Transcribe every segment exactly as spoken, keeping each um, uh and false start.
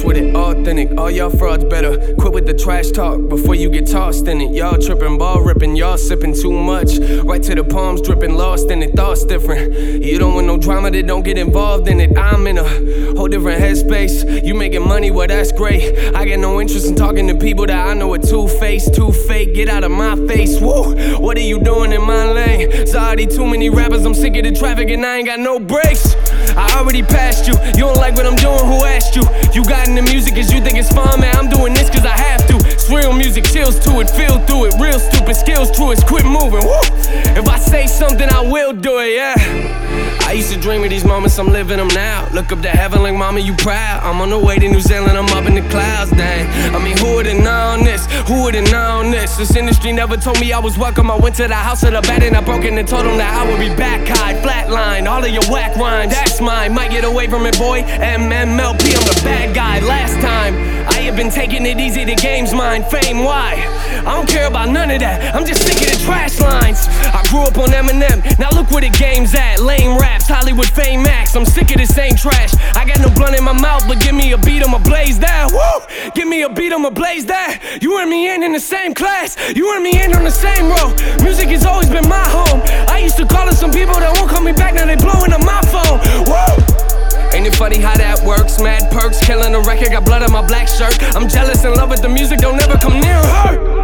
with it, authentic. All y'all frauds better quit with the trash talk before you get tossed in it. Y'all tripping, ball ripping, y'all sipping too much. Right to the palms dripping, lost in it, thoughts different. You don't want no drama, then don't get involved in it. I'm in a whole different headspace. You making money, well that's great. I got no interest in talking to people that I know are two-faced, too fake. Get out of my face, woo. What are you doing in my lane? There's already too many rappers, I'm sick of the traffic and I ain't got no brakes. I already passed you, you don't like what I'm doing, who asked you? You got into music cause you think it's fun, man, I'm doing this cause I have to. It's real music, chills to it, feel through it. Real stupid skills to it, quit moving, woo. If I say something, I will do it, yeah. I used to dream of these moments, I'm living them now. Look up to heaven like mama, you proud. I'm on the way to New Zealand, I'm up in the clouds, dang. I mean, who would've known this? Who would've known this? This industry never told me I was welcome. I went to the house of the bed and I broke in and told them that I would be back high, flatline. All of your whack rhymes, that's mine. Might get away from it, boy. M M L P, I'm the bad guy. Last time, I have been taking it easy, the game's mine. Fame, why? I don't care about none of that. I'm just sick of the trash lines. I grew up on Eminem, now look where the game's at. Lame raps, Hollywood fame max. I'm sick of the same trash. I got no blunt in my mouth, but give me a beat, I'ma blaze that. Woo! Give me a beat, I'ma blaze that. You and me ain't in the same class. You and me ain't on the same road. Music has always been my home. I used to call it some people that won't call me back, now they blowing up my phone. Woo! Ain't it funny how that works? Mad perks, killing the record, got blood on my black shirt. I'm jealous in love with the music, don't ever come near her.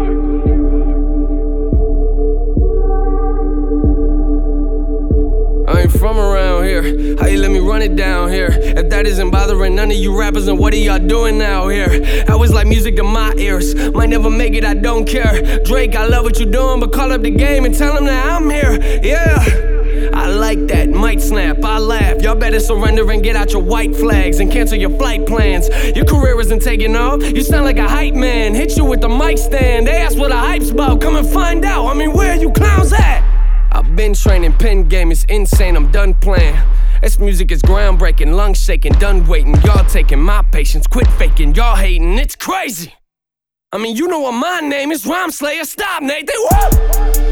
I ain't from around here, how you let me run it down here? If that isn't bothering none of you rappers, then what are y'all doing out here? I was like music to my ears, might never make it, I don't care. Drake, I love what you doing, but call up the game and tell them that I'm here, yeah. I like that, might snap, I laugh. Y'all better surrender and get out your white flags and cancel your flight plans. Your career isn't taking off, you sound like a hype man. Hit you with the mic stand, they ask what a hype's about. Come and find out, I mean, where are you clowns at? I've been training, pen game is insane, I'm done playing. This music is groundbreaking, lungs shaking, done waiting. Y'all taking my patience, quit faking, y'all hating, it's crazy. I mean, you know what my name is, Rhyme Slayer, stop, Nate, they whoop!